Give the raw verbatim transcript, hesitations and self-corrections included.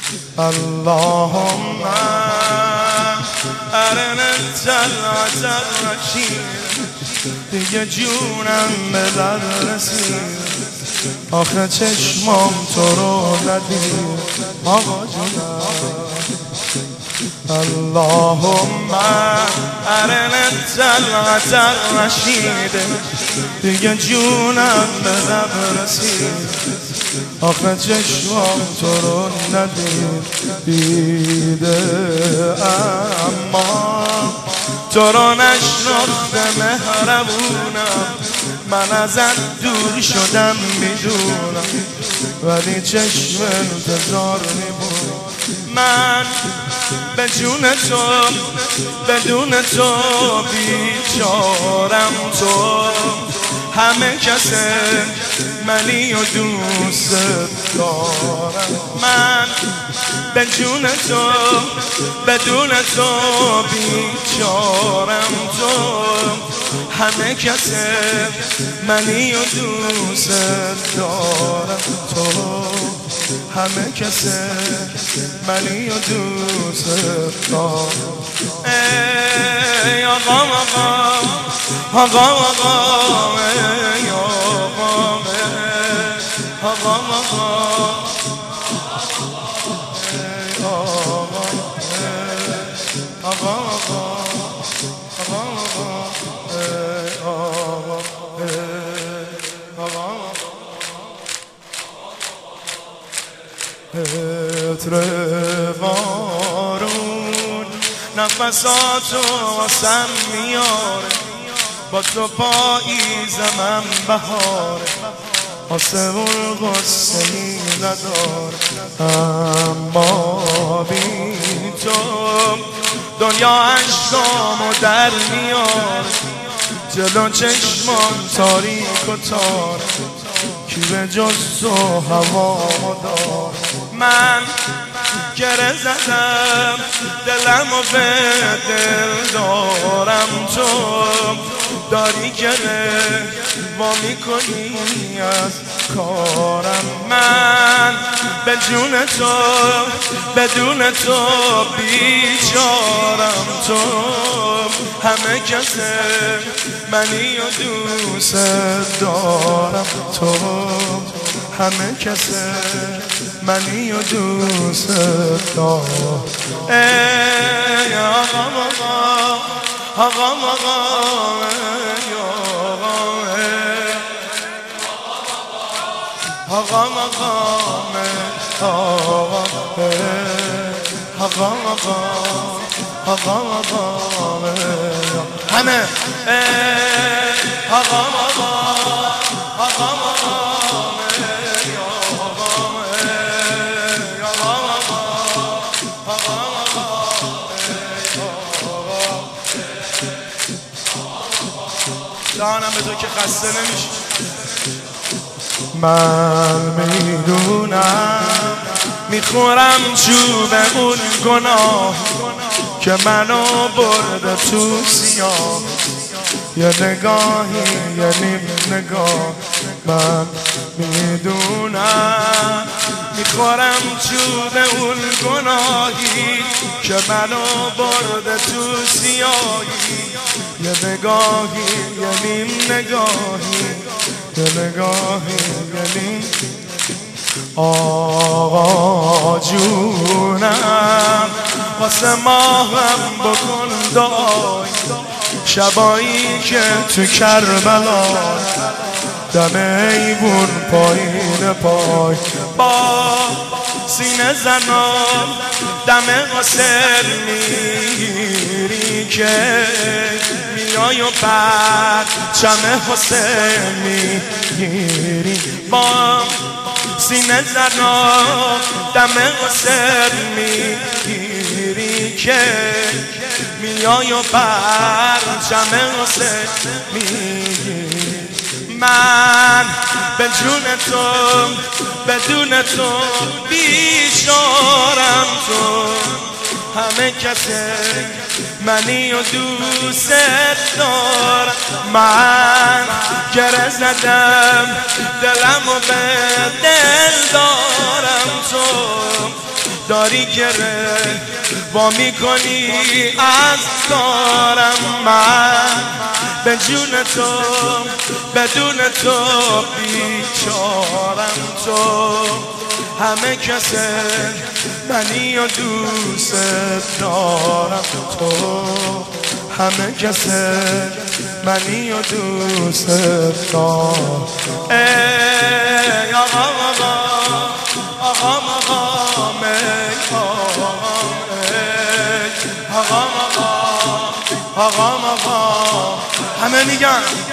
اللهم ارنا طلعت الرشید دیگه جونم به در رسید آخه چشمام تو رو ندید آقا جونم اللهم ارنا طلعت الرشید دیگه جونم به در رسید آخه چشمام تو رو ندیده اما تو رو نشناخته مهربونم من ازت دور شدم میدونم ولی چشم انتظار میبونم من به جون تو بدون تو بیچارم تو همه کسه منی و دوست دارم من به جون تو بدون تو بیچارم تو همه کسه منی و دوست دارم تو همه کسه منی و دوست دارم ای آقا آقا آقا آقا ای آقا آقا آقا ای آقا آقا عطر بارون نفساتو واسم میاره با تو پاییز من بهاره آسمون غصه‌ای نداره اما بی تو دنیا عشقامو در میاره جلو چشمان تاریک و تاره کی به جز تو هوامو داره من گره زدم دلم و به دل دارم تو داری گره با میکنی از کارم من به جون تو بدون تو بیچارم تو همه کسه منی و دوست دارم تو همه کسه منی و دوست دارم ای آقا آقا آقا آقا ای آقا آقا آقا آقا آقا آقا همه آقا آقا آقا دهانم به تو که خسته نمیشه من میدونم میخورم چوب اون گناه که منو برده تو سیاه یه نگاهی یه نیم نگاه من میدونم میخورم چوب اون گناهی که منو برده تو سیاهی یه نگاهی یه نیم نگاهی یه نگاهی یه نیم آقا جونم واسه ماهم بکن دعای شبایی که تو کربلا دم ایوون پایین پای با سینه زنان دم قصر میگیری که میای و بعد چمه حسین میگیری با سینه زنان دم قصر میگیری که میای و بعد چمه حسین میگیری من به جون تو بدون تو بیچارم تو همه کسه منی و دوست دارم من گره زدم دلم و به دل دارم تو داری گره با میکنی از دارم من به جون تو بدون تو بیچارم تو همه کسه منی و دوست دارم تو همه کسه منی و دوست دارم ای آقا آقا آقا مقام ای آقا آقا آقا آقا آقا همه میگن